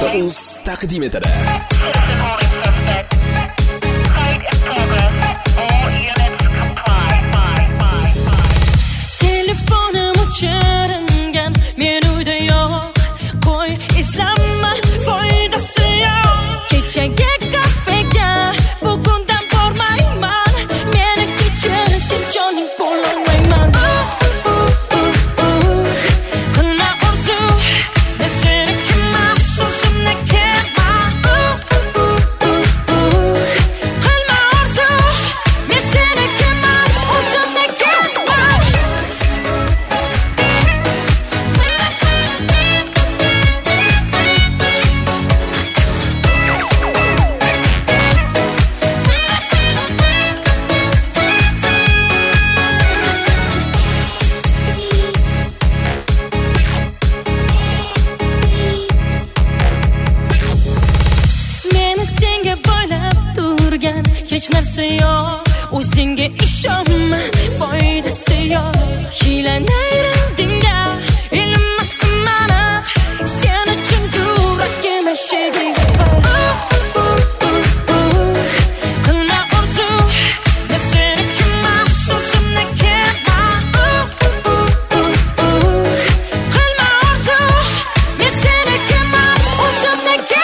.uz taqdim etadi. Telefonim o'chirilgan, men uyda yo'q. Qo'y, eslanma, foydasi yo'q. Kechagi kafega bugundan bormayman. Meni kechir, deb joning bo'lolmayman. Qilma orzu, men seniki emas, o'zimniki. Qilma orzu, men seniki emas, o'zimniki. Meni senga bo'lib turgan hech narsa yo'q. O'zingga ishonma, foydasi yo'q. Hiylanayrim dinga, ilmasim aniq. Sen uchun yurakim eshigi qilma orzu, men seniki emas, o'zimniki. Qilma orzu, men seniki emas, o'zimniki.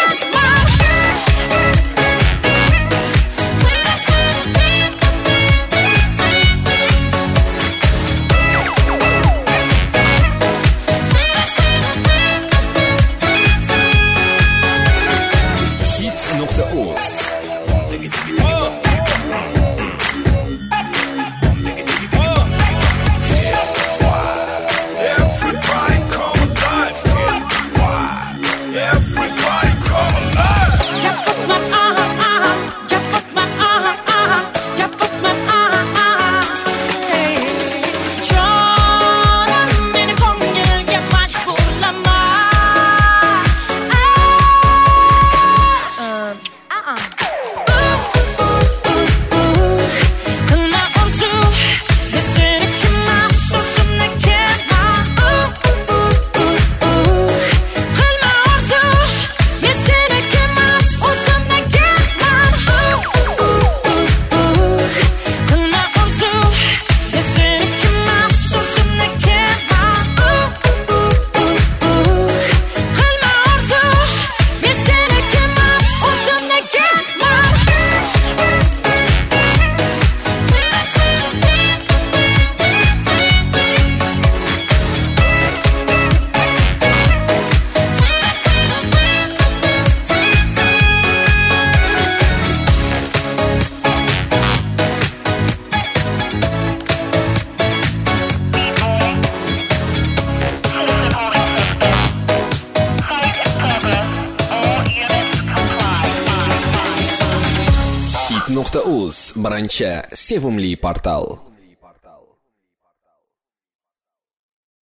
Hit.uz Hit.uz birinchi sevimli portal.